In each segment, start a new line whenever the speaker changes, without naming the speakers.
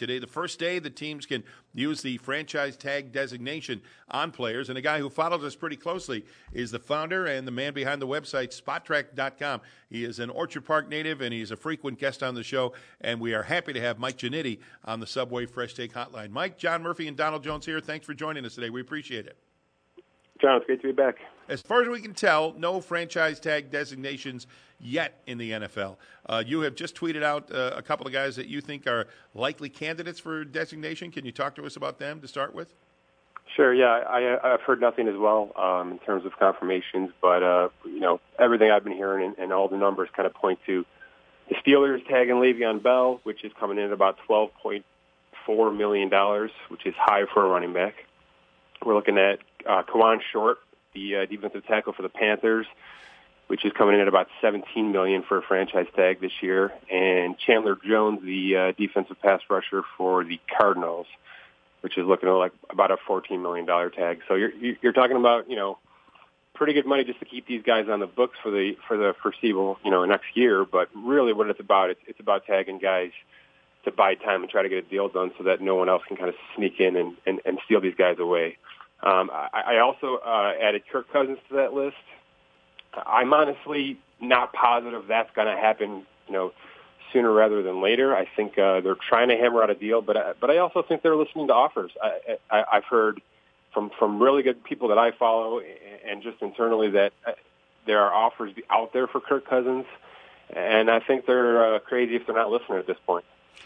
Today, the first day the teams can use the franchise tag designation on players. And a guy who follows us pretty closely is the founder and the man behind the website, Spotrac.com. He is an Orchard Park native, and he's a frequent guest on the show. And we are happy to have Mike Ginnitti on the Subway Fresh Take Hotline. Mike, John Murphy, and Donald Jones here. Thanks for joining us today. We appreciate it.
John, it's great to be back.
As far as we can tell, no franchise tag designations yet in the NFL. You have just tweeted out a couple of guys that you think are likely candidates for designation. Can you talk to us about them to start with?
Sure, yeah. I've heard nothing as well in terms of confirmations, but, everything I've been hearing and all the numbers kind of point to the Steelers tagging Le'Veon Bell, which is coming in at about $12.4 million, which is high for a running back. We're looking at Kawan Short, the defensive tackle for the Panthers, which is coming in at about $17 million for a franchise tag this year, and Chandler Jones, the defensive pass rusher for the Cardinals, which is looking at like about a $14 million tag. So you're talking about pretty good money just to keep these guys on the books for the foreseeable next year. But really, what it's about tagging guys to buy time and try to get a deal done so that no one else can kind of sneak in and steal these guys away. I also added Kirk Cousins to that list. I'm honestly not positive that's going to happen, sooner rather than later. I think they're trying to hammer out a deal, but I also think they're listening to offers. I've heard from really good people that I follow and just internally that there are offers out there for Kirk Cousins, and I think they're crazy if they're not listening at this point.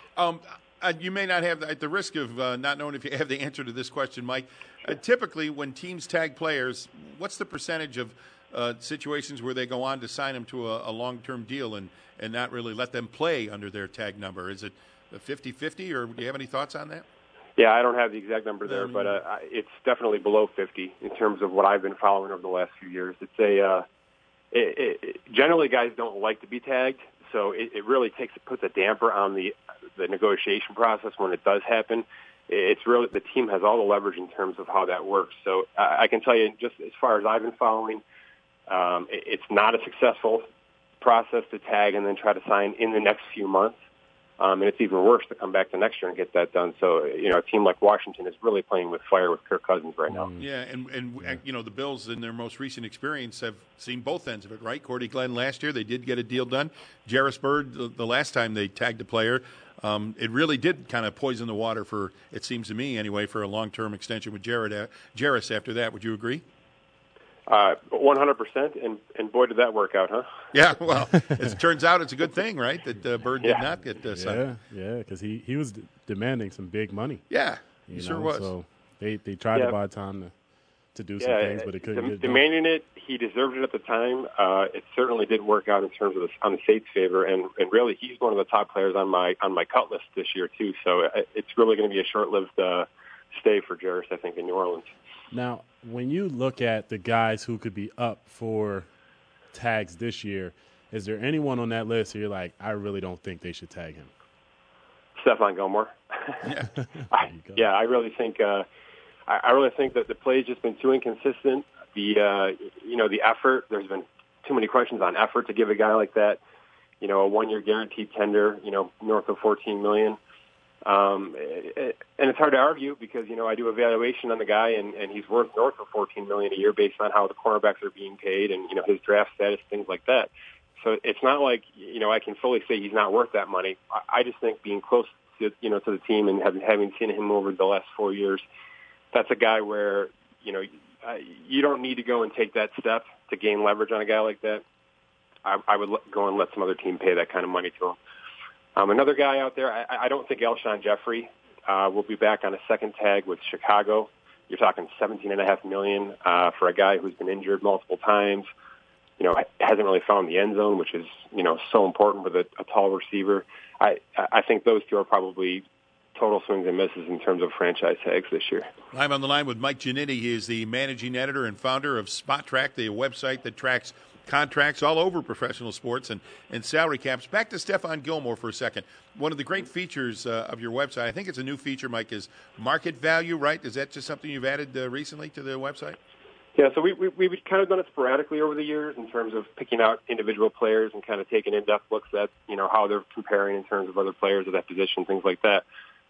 You may not have, at the risk of not knowing if you have the answer to this question, Mike, typically when teams tag players, what's the percentage of situations where they go on to sign them to a long-term deal and not really let them play under their tag number? Is it 50-50, or do you have any thoughts on that?
Yeah, I don't have the exact number there, but it's definitely below 50 in terms of what I've been following over the last few years. Generally guys don't like to be tagged, so it really puts a damper on the negotiation process when it does happen. It's really, the team has all the leverage in terms of how that works. So I can tell you, just as far as I've been following, it's not a successful process to tag and then try to sign in the next few months. And it's even worse to come back the next year and get that done. So, a team like Washington is really playing with fire with Kirk Cousins right now.
Yeah, and the Bills in their most recent experience have seen both ends of it, right? Cordy Glenn last year, they did get a deal done. Jarvis Bird, the last time they tagged a player, it really did kind of poison the water for, it seems to me anyway, for a long-term extension with Jarvis after that. Would you agree?
100%, and boy, did that work out, huh?
Yeah, well, it turns out it's a good thing, right, that Bird did not get signed.
Yeah, because he was demanding some big money.
Yeah, he sure was.
So they tried to buy time to do some things, but it couldn't get done.
Demanding it, he deserved it at the time. It certainly didn't work out in terms of on the State's favor, and really he's one of the top players on my cut list this year too. So it's really going to be a short-lived stay for Jarvis, I think, in New Orleans.
Now, when you look at the guys who could be up for tags this year, is there anyone on that list where you're like, I really don't think they should tag him?
Stephon Gilmore.
Yeah,
I really think that the play's just been too inconsistent. The effort. There's been too many questions on effort to give a guy like that, a 1-year guaranteed tender, north of $14 million. And it's hard to argue because, I do evaluation on the guy and he's worth north of $14 million a year based on how the cornerbacks are being paid and, his draft status, things like that. So it's not like, I can fully say he's not worth that money. I just think being close to, to the team and having seen him over the last 4 years, that's a guy where, you don't need to go and take that step to gain leverage on a guy like that. I would go and let some other team pay that kind of money to him. Another guy out there, I don't think Alshon Jeffrey will be back on a second tag with Chicago. You're talking $17.5 million for a guy who's been injured multiple times. Hasn't really found the end zone, which is so important with a tall receiver. I think those two are probably total swings and misses in terms of franchise tags this year.
I'm on the line with Mike Ginnitti. He is the managing editor and founder of Spotrac, the website that tracks contracts all over professional sports and salary caps. Back to Stephon Gilmore for a second. One of the great features of your website, I think it's a new feature, Mike, is market value, right? Is that just something you've added recently to the website?
Yeah, so we've kind of done it sporadically over the years in terms of picking out individual players and kind of taking in-depth looks at, how they're comparing in terms of other players of that position, things like that.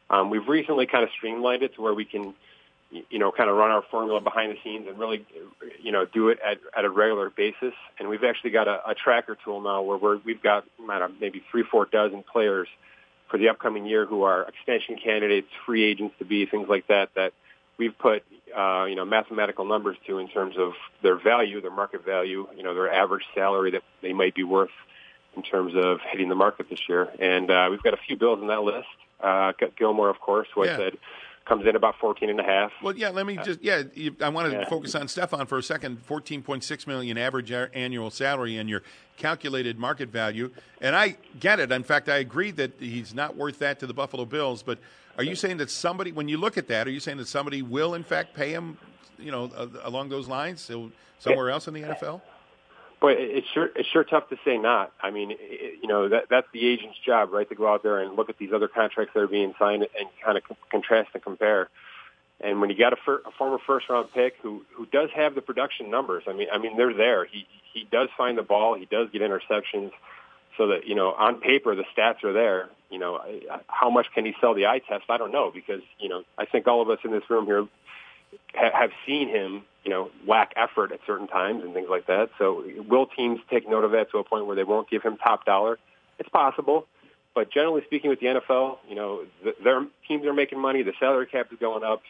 We've recently kind of streamlined it to where we can, kind of run our formula behind the scenes and really, do it at a regular basis. And we've actually got a tracker tool now where we've got maybe 3-4 dozen players for the upcoming year who are extension candidates, free agents to be, things like that we've put, mathematical numbers to in terms of their value, their market value, their average salary that they might be worth in terms of hitting the market this year. And we've got a few Bills on that list. Gilmore, of course, who I said comes in about 14.5.
Well, let me I want to focus on Stephon for a second. $14.6 million average annual salary and your calculated market value. And I get it. In fact, I agree that he's not worth that to the Buffalo Bills. But are you saying that somebody, when you look at that, are you saying that somebody will, in fact, pay him, along those lines, somewhere else in the NFL?
Boy, it's sure tough to say not. I mean, that's the agent's job, right, to go out there and look at these other contracts that are being signed and kind of contrast and compare. And when you got a former first-round pick who does have the production numbers, I mean they're there. He does find the ball. He does get interceptions. So that, on paper, the stats are there. How much can he sell the eye test? I don't know, because, I think all of us in this room here have seen him, lack effort at certain times and things like that. So will teams take note of that to a point where they won't give him top dollar? It's possible. But generally speaking, with the NFL, their teams are making money. The salary cap is going up.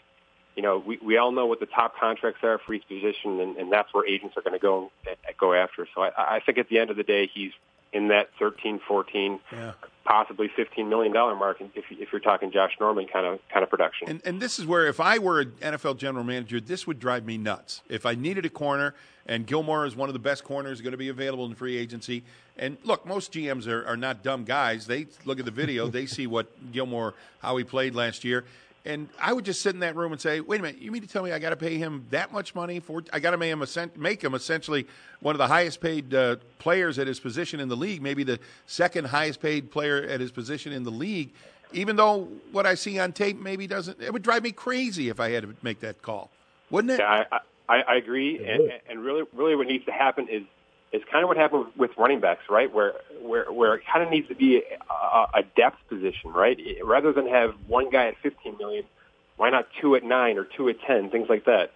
We all know what the top contracts are for each position, and that's where agents are going to go after. So I think at the end of the day, he's in that 13, 14, possibly $15 million mark if you're talking Josh Norman kind of production.
And this is where, if I were an NFL general manager, this would drive me nuts. If I needed a corner, and Gilmore is one of the best corners going to be available in free agency. And look, most GMs are not dumb guys. They look at the video, they see what Gilmore, how he played last year. And I would just sit in that room and say, wait a minute, you mean to tell me I got to pay him that much money? I got to make him essentially one of the highest paid players at his position in the league, maybe the second highest paid player at his position in the league, even though what I see on tape maybe doesn't. It would drive me crazy if I had to make that call, wouldn't it?
Yeah, I agree. And really what needs to happen is kind of what happened with running backs, right? Where it kind of needs to be a depth position, right? Rather than have one guy at $15 million, why not two at $9 or two at $10, things like that?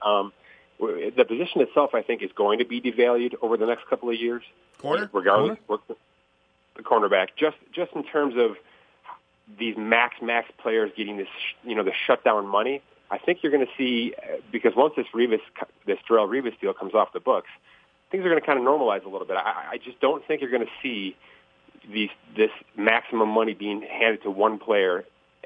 The position itself, I think, is going to be devalued over the next couple of years. Regardless, the cornerback, just in terms of these max players getting this, the shutdown money. I think you're going to see, because once this Darrelle Revis deal comes off the books, things are going to kind of normalize a little bit. I just don't think you're going to see this maximum money being handed to one player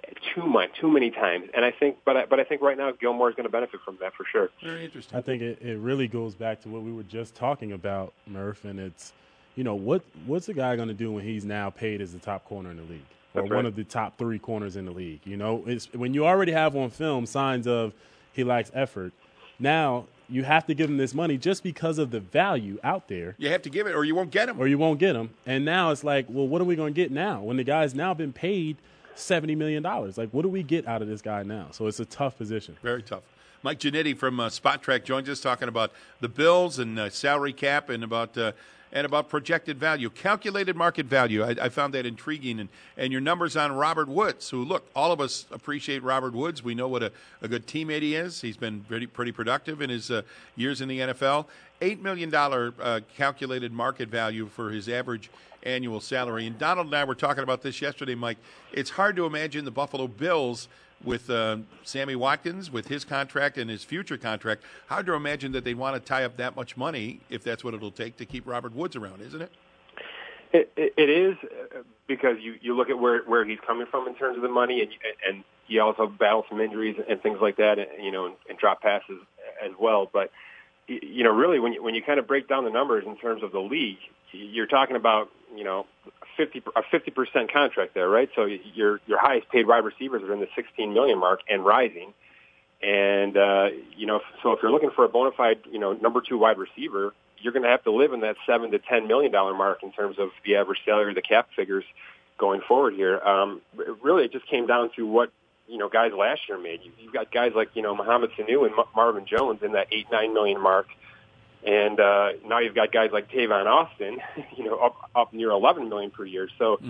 too many times. And I think, but I think right now Gilmore is going to benefit from that for sure.
Very interesting.
I think it really goes back to what we were just talking about, Murph, and it's, what's the guy going to do when he's now paid as the top corner in the league? Or
That's right.
One of the top three corners in the league. It's when you already have on film signs of he lacks effort. Now you have to give him this money just because of the value out there.
You have to give it, or you won't get him.
And now it's like, well, what are we going to get now when the guy's now been paid $70 million? Like, what do we get out of this guy now? So it's a tough position.
Very tough. Mike Ginnitti from Spot Track joins us, talking about the Bills and salary cap and about projected value, calculated market value. I found that intriguing. And your numbers on Robert Woods, who, look, all of us appreciate Robert Woods. We know what a good teammate he is. He's been pretty productive in his years in the NFL. $8 million calculated market value for his average annual salary. And Donald and I were talking about this yesterday, Mike. It's hard to imagine the Buffalo Bills with Sammy Watkins, with his contract and his future contract. Hard to imagine that they'd want to tie up that much money if that's what it'll take to keep Robert Woods around, isn't it?
It is, because you look at where he's coming from in terms of the money, and he also battles some injuries and things like that, and drop passes as well. But really, when you kind of break down the numbers in terms of the league, you're talking about a 50% contract there, right? So your highest paid wide receivers are in the $16 million mark and rising. And so if you're looking for a bona fide number two wide receiver, you're going to have to live in that $7 to $10 million mark in terms of the average salary, the cap figures going forward here. Really, it just came down to what guys last year made. You've got guys like Mohamed Sanu and Marvin Jones in that $8-9 million mark. And now you've got guys like Tavon Austin, up near $11 million per year. So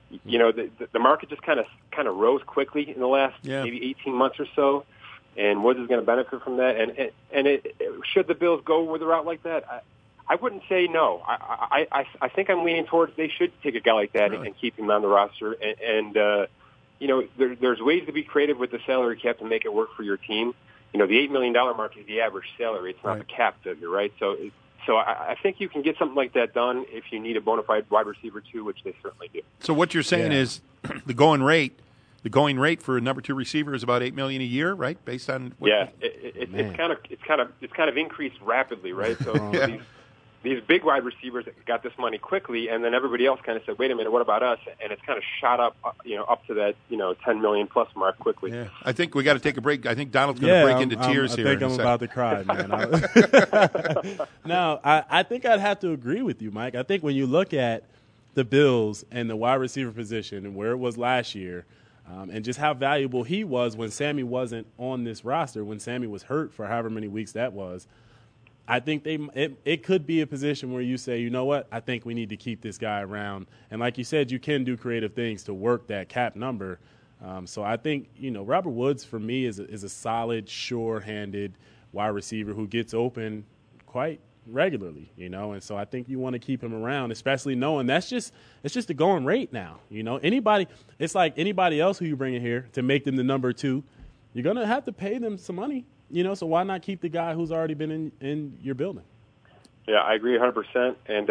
you know, the market just kind of rose quickly in the last maybe 18 months or so, and Woods is going to benefit from that. And should the Bills go with a route like that, I wouldn't say no. I think I'm leaning towards they should take a guy like that and keep him on the roster. And you know, there's ways to be creative with the salary cap to make it work for your team. You know, the $8 million mark is the average salary. It's not the cap figure, right? So I think you can get something like that done if you need a bona fide wide receiver too, which they certainly do.
So what you're saying is the going rate for a number 2 receiver is about $8 million a year, right? Based on
it's kind of increased rapidly, right? So these big wide receivers got this money quickly, and then everybody else kind of said, "Wait a minute, what about us?" And it's kind of shot up, up to that, $10 million plus mark quickly.
Yeah, I think we got to take a break. I think Donald's going to break into tears here.
I think I'm about to cry, man. No, I think I'd have to agree with you, Mike. I think when you look at the Bills and the wide receiver position and where it was last year, and just how valuable he was when Sammy wasn't on this roster, when Sammy was hurt for however many weeks that was. I think it could be a position where you say, you know what, I think we need to keep this guy around. And like you said, you can do creative things to work that cap number. So I think, Robert Woods for me is a solid, sure-handed wide receiver who gets open quite regularly, And so I think you want to keep him around, especially knowing it's just the going rate now. It's like anybody else who you bring in here to make them the number 2, you're going to have to pay them some money. So why not keep the guy who's already been in your building?
Yeah, I agree 100%. And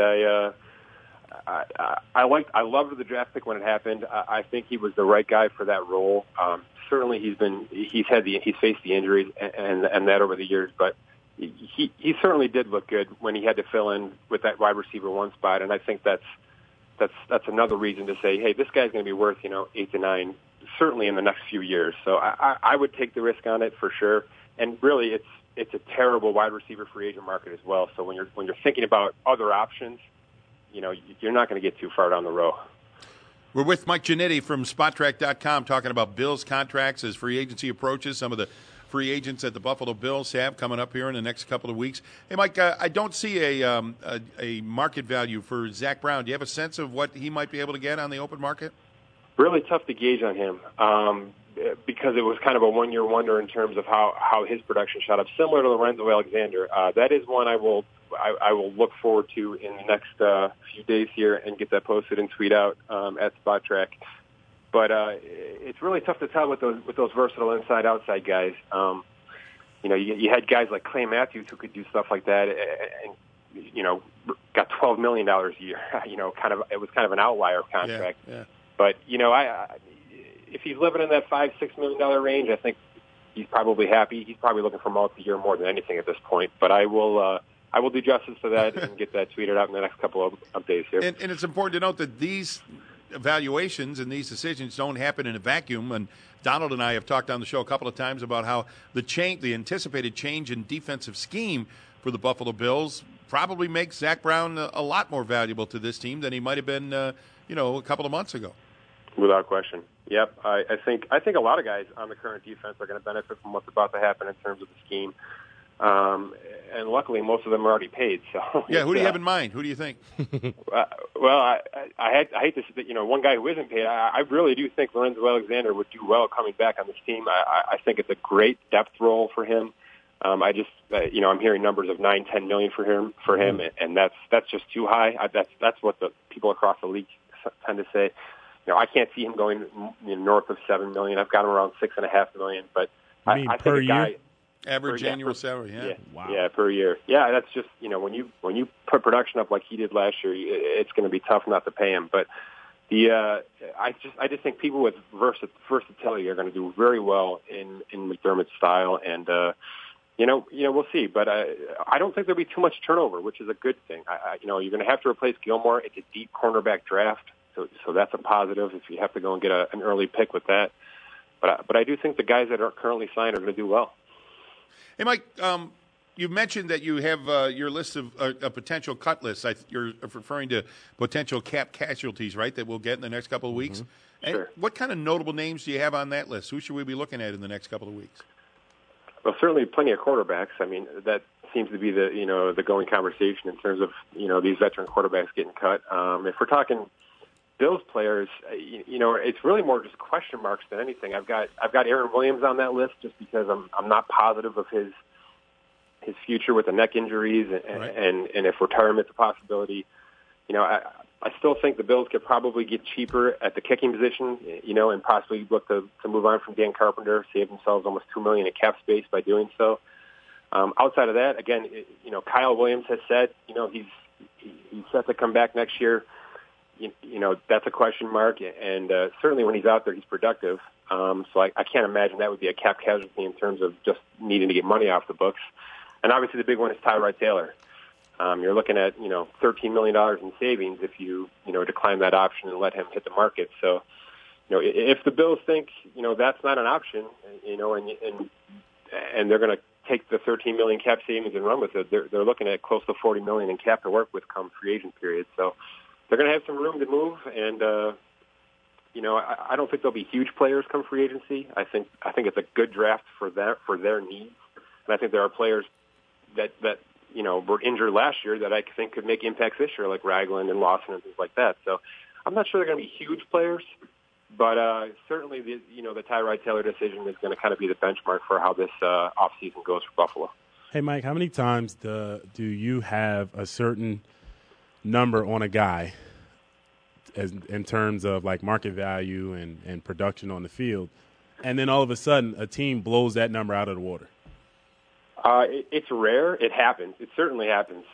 I loved the draft pick when it happened. I think he was the right guy for that role. Certainly, he's faced the injuries and that over the years, but he certainly did look good when he had to fill in with that wide receiver 1 spot. And I think that's another reason to say, hey, this guy's going to be worth 8 to 9, certainly in the next few years. So I would take the risk on it for sure. And really, it's a terrible wide receiver free agent market as well. So when you're thinking about other options, you're not going to get too far down the row.
We're with Mike Ginnitti from SpotTrack.com talking about Bills contracts as free agency approaches. Some of the free agents that the Buffalo Bills have coming up here in the next couple of weeks. Hey, Mike, I don't see a market value for Zach Brown. Do you have a sense of what he might be able to get on the open market?
Really tough to gauge on him. Because it was kind of a one-year wonder in terms of how his production shot up, similar to Lorenzo Alexander. That is one I will look forward to in the next few days here and get that posted and tweet out at SpotTrack. But it's really tough to tell with those versatile inside-outside guys. You had guys like Clay Matthews who could do stuff like that, and got $12 million a year. It was kind of an outlier contract.
Yeah.
But if he's living in that $5-6 million range, I think he's probably happy. He's probably looking for multi-year more than anything at this point. But I will do justice to that and get that tweeted out in the next couple of days here.
And it's important to note that these evaluations and these decisions don't happen in a vacuum. And Donald and I have talked on the show a couple of times about how the anticipated change in defensive scheme for the Buffalo Bills probably makes Zach Brown a lot more valuable to this team than he might have been, a couple of months ago.
Without question. Yep. I think a lot of guys on the current defense are going to benefit from what's about to happen in terms of the scheme. And luckily, most of them are already paid. So
yeah, who do you have in mind? Who do you think?
Well, I hate to say, one guy who isn't paid. I really do think Lorenzo Alexander would do well coming back on this team. I think it's a great depth role for him. I'm hearing numbers of $9-10 million for him, and that's just too high. That's what the people across the league tend to say. I can't see him going north of $7 million. I've got him around $6.5 million. But I think
per year?
Average annual salary, yeah.
Wow.
Yeah, per year. Yeah, that's just when you put production up like he did last year, it's going to be tough not to pay him. But I just think people with versatility are going to do very well in McDermott's style, and we'll see. But I don't think there'll be too much turnover, which is a good thing. You're going to have to replace Gilmore. It's a deep cornerback draft. So that's a positive if you have to go and get an early pick with that. But I do think the guys that are currently signed are going to do well.
Hey, Mike, you mentioned that you have your list of a potential cut list. You're referring to potential cap casualties, right, that we'll get in the next couple of weeks.
Mm-hmm. Sure.
What kind of notable names do you have on that list? Who should we be looking at in the next couple of weeks?
Well, certainly plenty of quarterbacks. I mean, that seems to be the going conversation in terms of these veteran quarterbacks getting cut. If we're talking Bills players, it's really more just question marks than anything. I've got Aaron Williams on that list just because I'm not positive of his future with the neck injuries and if retirement's a possibility. I still think the Bills could probably get cheaper at the kicking position, and possibly look to move on from Dan Carpenter, save themselves almost $2 million in cap space by doing so. Outside of that, again, Kyle Williams has said, he's set to come back next year. That's a question mark, and certainly when he's out there, he's productive. So I can't imagine that would be a cap casualty in terms of just needing to get money off the books. And obviously the big one is Tyrod Taylor. You're looking at, $13 million in savings if you, decline that option and let him hit the market. So, if the Bills think, that's not an option, and they're going to take the $13 million cap savings and run with it, they're looking at close to $40 million in cap to work with come free agent period. So they're going to have some room to move, and I don't think there'll be huge players come free agency. I think it's a good draft for their needs, and I think there are players that were injured last year that I think could make impacts this year, like Ragland and Lawson and things like that. So I'm not sure they're going to be huge players, but certainly the Tyrod Taylor decision is going to kind of be the benchmark for how this offseason goes for Buffalo.
Hey, Mike, how many times do you have a certain number on a guy in terms of like market value and production on the field, and then all of a sudden a team blows that number out of the water?
It's rare. It happens. It certainly happens.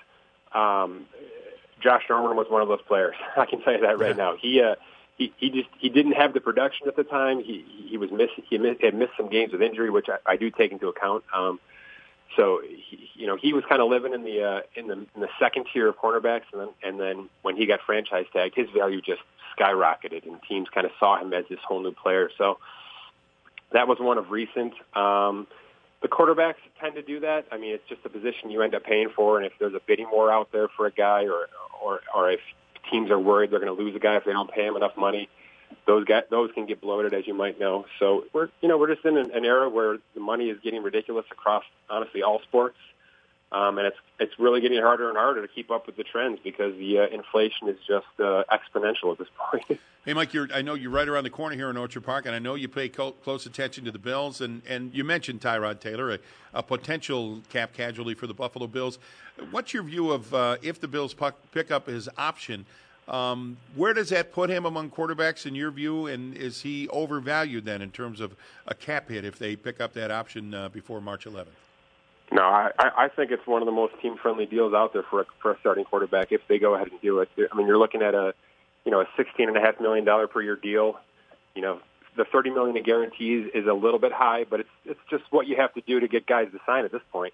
Josh Norman was one of those players. I can tell you that right now. He didn't have the production at the time. He had missed some games with injury, which I do take into account. So he was kind of living in the second tier of cornerbacks, and then when he got franchise tagged, his value just skyrocketed, and teams kind of saw him as this whole new player. So that was one of recent. The quarterbacks tend to do that. I mean, it's just a position you end up paying for, and if there's a bidding war out there for a guy, or if teams are worried they're going to lose a guy if they don't pay him enough money, those can get bloated, as you might know. So we're just in an era where the money is getting ridiculous across, honestly, all sports, and it's really getting harder and harder to keep up with the trends because the inflation is just exponential at this point.
Hey, Mike, I know you're right around the corner here in Orchard Park, and I know you pay close attention to the Bills, and you mentioned Tyrod Taylor, a potential cap casualty for the Buffalo Bills. What's your view of if the Bills pick up his option, where does that put him among quarterbacks in your view, and is he overvalued then in terms of a cap hit if they pick up that option before March 11th?
No, I think it's one of the most team-friendly deals out there for a starting quarterback if they go ahead and do it. I mean, you're looking at a $16.5 million per year deal. The $30 million in guarantees is a little bit high, but it's just what you have to do to get guys to sign at this point.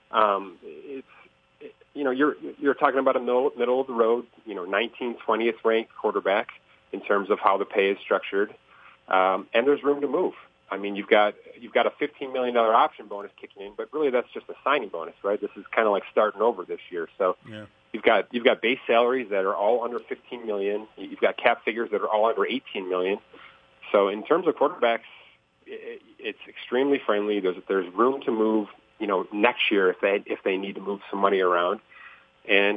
You're talking about a middle of the road, 19th, 20th ranked quarterback in terms of how the pay is structured, and there's room to move. I mean, you've got a $15 million option bonus kicking in, but really that's just a signing bonus, right? This is kind of like starting over this year. So yeah. You've got base salaries that are all under $15 million. You've got cap figures that are all under $18 million. So in terms of quarterbacks, it's extremely friendly. There's room to move, next year if they need to move some money around. And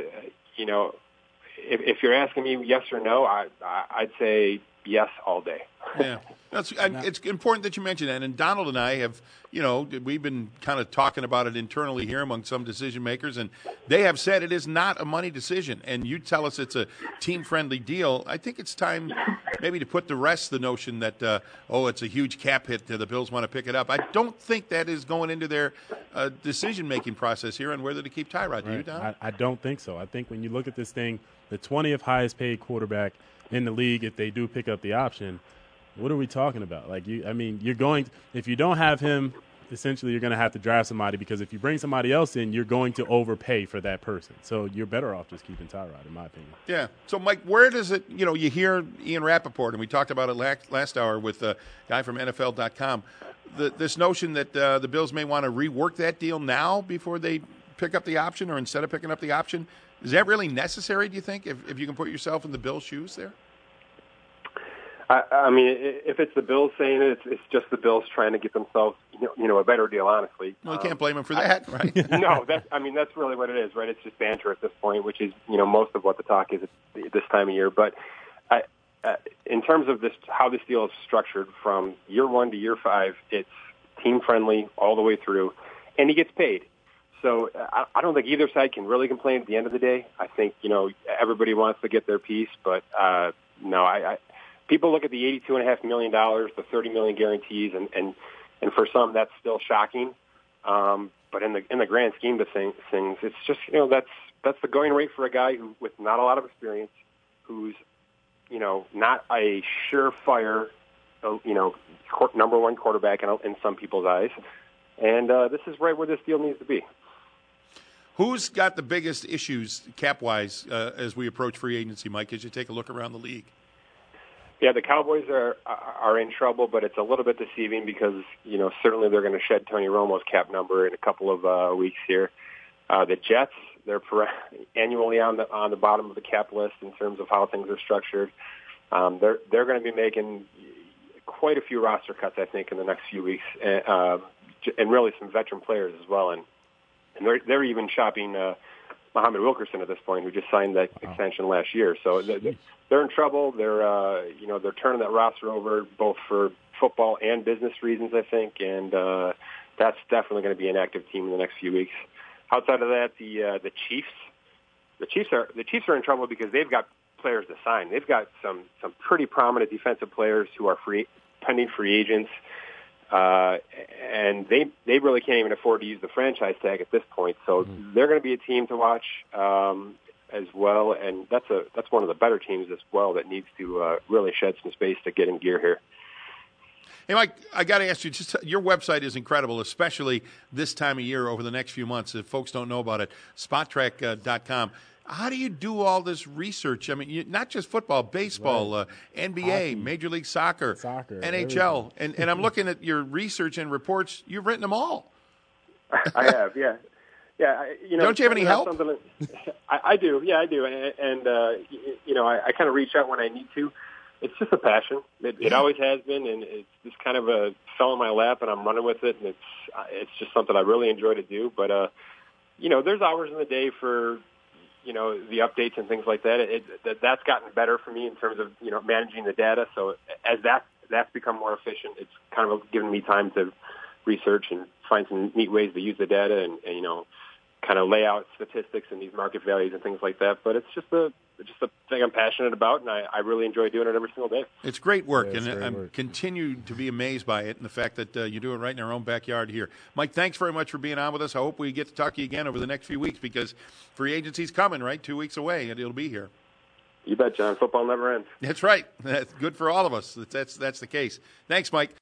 if you're asking me yes or no, I'd say yes all day.
Yeah, it's important that you mention that. And Donald and I have, we've been kind of talking about it internally here among some decision makers, and they have said it is not a money decision. And you tell us it's a team-friendly deal. I think it's time maybe to put to rest the notion that, it's a huge cap hit, the Bills want to pick it up. I don't think that is going into their decision-making process here on whether to keep Tyrod. Do you, Donald?
I don't think so. I think when you look at this thing, the 20th highest-paid quarterback in the league, if they do pick up the option, what are we talking about? If you don't have him, essentially you're going to have to draft somebody, because if you bring somebody else in, you're going to overpay for that person. So you're better off just keeping Tyrod, in my opinion.
Yeah. So, Mike, where does it, you hear Ian Rappaport, and we talked about it last hour with a guy from NFL.com, this notion that the Bills may want to rework that deal now before they pick up the option, or instead of picking up the option. Is that really necessary, do you think, if you can put yourself in the Bills' shoes there?
I mean, if it's the Bills saying it, it's just the Bills trying to get themselves, a better deal, honestly.
Well, you can't blame them for that, right?
No, that's really what it is, right? It's just banter at this point, which is, most of what the talk is at this time of year. But In terms of how this deal is structured from year 1 to year 5, it's team friendly all the way through, and he gets paid. So I don't think either side can really complain at the end of the day. I think, everybody wants to get their piece, but no, people look at the $82.5 million, the $30 million guarantees, and for some that's still shocking. But in the grand scheme of things, it's just, that's the going rate for a guy with not a lot of experience, who's, not a surefire, number one quarterback in some people's eyes. And this is right where this deal needs to be.
Who's got the biggest issues cap-wise as we approach free agency, Mike, as you take a look around the league?
Yeah, the Cowboys are in trouble, but it's a little bit deceiving because, certainly they're going to shed Tony Romo's cap number in a couple of weeks here. The Jets, they're annually on the bottom of the cap list in terms of how things are structured. They're going to be making quite a few roster cuts, I think, in the next few weeks, and really some veteran players as well. And they're even shopping Muhammad Wilkerson at this point, who just signed that extension last year. So they're in trouble. They're turning that roster over both for football and business reasons, I think, and that's definitely going to be an active team in the next few weeks. Outside of that, the Chiefs are in trouble because they've got players to sign. They've got some pretty prominent defensive players who are pending free agents. And they really can't even afford to use the franchise tag at this point. So they're going to be a team to watch as well, and that's one of the better teams as well that needs to really shed some space to get in gear here.
Hey, Mike, I got to ask you, your website is incredible, especially this time of year over the next few months. If folks don't know about it, SpotTrack.com. How do you do all this research? I mean, not just football, baseball, NBA, hockey, Major League Soccer, NHL. And I'm looking at your research and reports. You've written them all.
I have, yeah. Yeah,
don't you have any help?
I do, yeah, I do. And I kind of reach out when I need to. It's just a passion. It always has been, and it's just kind of fell in my lap, and I'm running with it, and it's just something I really enjoy to do. But, there's hours in the day for the updates and things like that. That's gotten better for me in terms of, managing the data. So as that's become more efficient, it's kind of given me time to research and find some neat ways to use the data and kind of lay out statistics and these market values and things like that. But it's just a thing I'm passionate about, and I really enjoy doing it every single day.
It's great work, and I'm continue to be amazed by it and the fact that you do it right in our own backyard here. Mike, thanks very much for being on with us. I hope we get to talk to you again over the next few weeks because free agency's coming, right? 2 weeks away, and it'll be here.
You bet, John. Football never ends.
That's right. That's good for all of us. That's the case. Thanks, Mike.